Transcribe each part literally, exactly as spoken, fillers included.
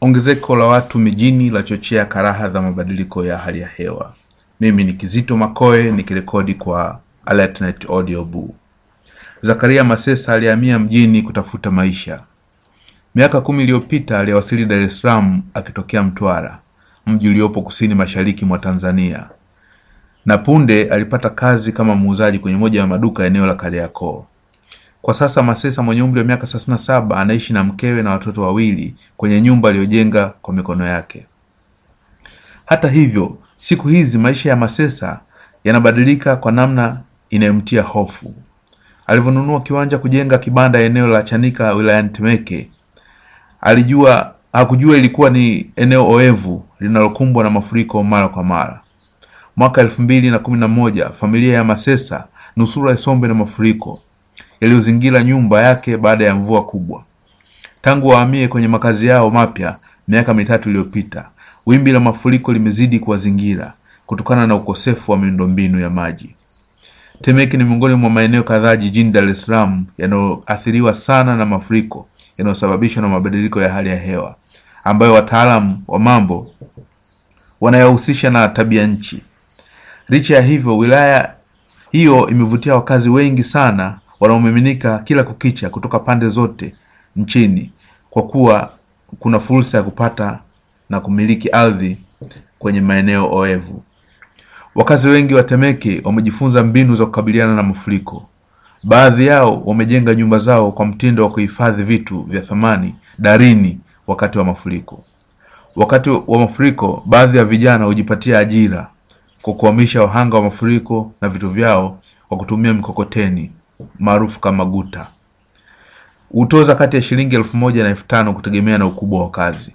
Ongezeko la watu mijini la chochea karaha za mabadiliko ya hali ya hewa. Mimi ni Kizito Makoe nikirekodi kwa AlertNet Audio Boo. Zakaria Masesa alihamia mjini kutafuta maisha. Miaka kumi iliyopita aliwasili Dar es Salaam akitokea Mtwara, mji uliopo kusini mashariki mwa Tanzania. Na punde alipata kazi kama muuzaji kwenye moja ya maduka eneo la Kariakoo. Kwa sasa Masesa mwenye umri wa miaka thelathini na saba anaishi na mkewe na watoto wawili kwenye nyumba aliyojenga kwa mikono yake. Hata hivyo, siku hizi maisha ya Masesa yanabadilika kwa namna inayomtia hofu. Alivyonunua kiwanja kujenga kibanda eneo la Chanika wilayani Temeke, alijua hakujua ilikuwa ni eneo oevu linalokumbwa na mafuriko mara kwa mara. Mwaka elfu mbili na kumi na moja familia ya Masesa nusura isombe na mafuriko yaliyozingira nyumba yake baada ya mvua kubwa. Tangu wahamie kwenye makazi yao mapya miaka mitatu iliyopita, wimbi la mafuriko limezidi kuwazingira kutokana na ukosefu wa miundombinu ya maji. Temeke ni miongoni mwa maeneo kadhaa jijini Dar es Salaam yanayoathiriwa sana na mafuriko yanayosababishwa na mabadiliko ya hali ya hewa, ambayo wataalamu wa mambo wanayahusisha na tabia nchi. Licha ya hivyo, wilaya hiyo imevutia wakazi wengi sana wanaomiminika kila kukicha kutoka pande zote nchini, kwa kuwa kuna fursa ya kupata na kumiliki ardhi kwenye maeneo oevu. Wakazi wengi wa Temeke wamejifunza mbinu za kukabiliana na mafuriko. Baadhi yao wamejenga nyumba zao kwa mtindo wa kuhifadhi vitu vya thamani darini wakati wa mafuriko. Wakati wa mafuriko, baadhi ya vijana hujipatia ajira kwa kuhamisha wahanga wa mafuriko na vitu vyao kwa kutumia mikokoteni maarufu kama guta. Utoza kati ya shilingi elfu moja na elfu tano kutegemea na ukubwa wa kazi.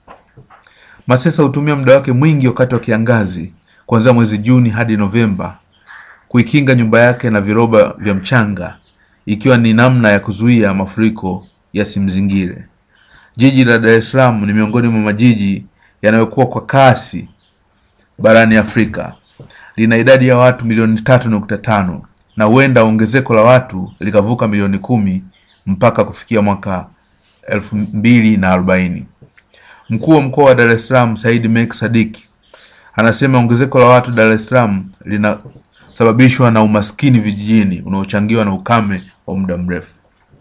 Masesa hutumia muda wake mwingi wakati wa kiangazi, kuanzia mwezi Juni hadi Novemba, kuikinga nyumba yake na viroba vya mchanga, ikiwa ni namna ya kuzuia mafuriko yasimzingire. Jiji la Dar es Salaam ni miongoni mwa majiji yanayokuwa kwa kasi barani Afrika. Lina idadi ya watu milioni tatu nukta tano na huenda ongezeko la watu likavuka milioni kumi mpaka kufikia mwaka elfu mbili na arobaini. Mkuu wa mkoa wa Dar es Salaam Said Mek Sadiki anasema ongezeko la watu Dar es Salaam linasababishwa na umaskini vijijini unaochangiwa na ukame wa muda mrefu.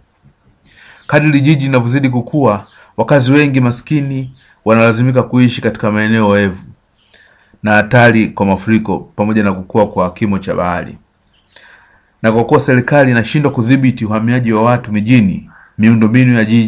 Kadri jiji linavyozidi kukua, wakazi wengi maskini wanalazimika kuishi katika maeneo oevu na hatari kwa mafuriko, pamoja na kukua kwa kimo cha bahari. Na kwa kuwa serikali inashindwa kudhibiti uhamiaji wa watu mijini, miundombinu ya jiji